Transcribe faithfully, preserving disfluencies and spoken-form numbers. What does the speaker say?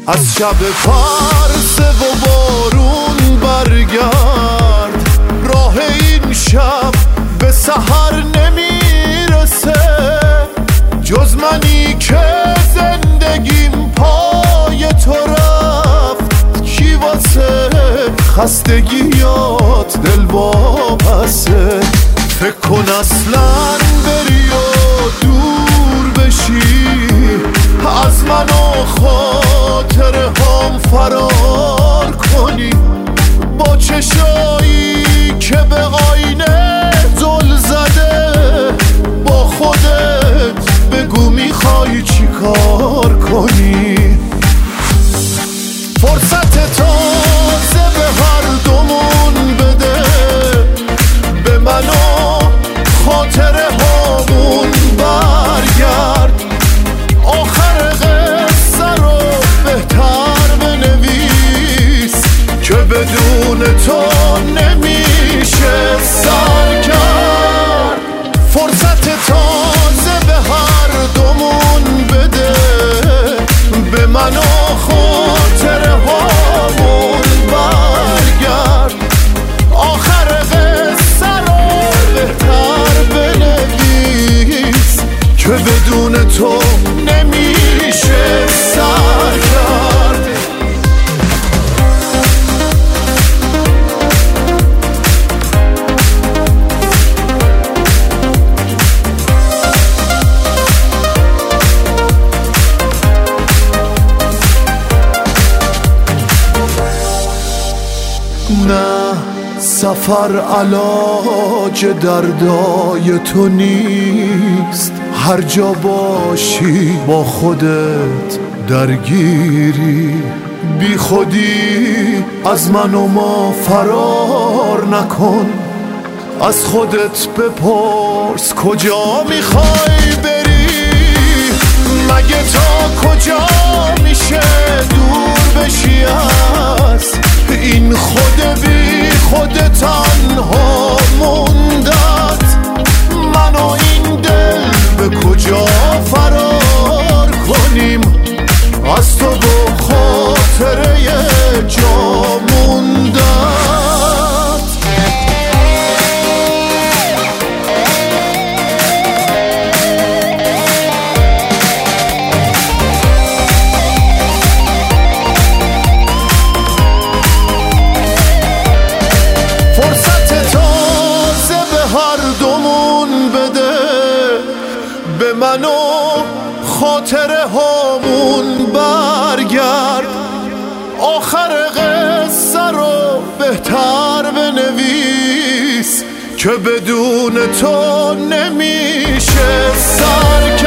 از شب پرسه و بارون برگرد، راه این شب به سحر نمیرسه، جز منی که زندگیم پای تو رفت، کی واسه خستگیات دل واپسه. فکر کن اصلاً بری و دور بشی از من و خاطره هم فرار کنی، با چشایی که به آینه زل زده، با خودت بگو میخوای چی کار کنی. فرصت تازه به هر دومون بده، به من و خاطره هامون برگرد، آخر قصه رو بهتر بنویس که بدون تو نمیشه سر کرد. فرصت تازه به هر دومون بده، به من و خاطره هامون برگرد، آخر قصه رو بهتر بنویس که بدون تو نمیشه سر کرد. نه سفر علاج دردای تو نیست، هر جا باشی با خودت درگیری، بی خودی از من و ما فرار نکن، از خودت بپرس کجا میخوای بری، مگه تا کجا میشه دور بشی از این خود بی خود تنها موندت، من و این دل به کجا فرار کنیم، از تو با خاطره جا موندت. به من و خاطره هامون برگرد، آخر قصه رو بهتر بنویس که بدون تو نمیشه سر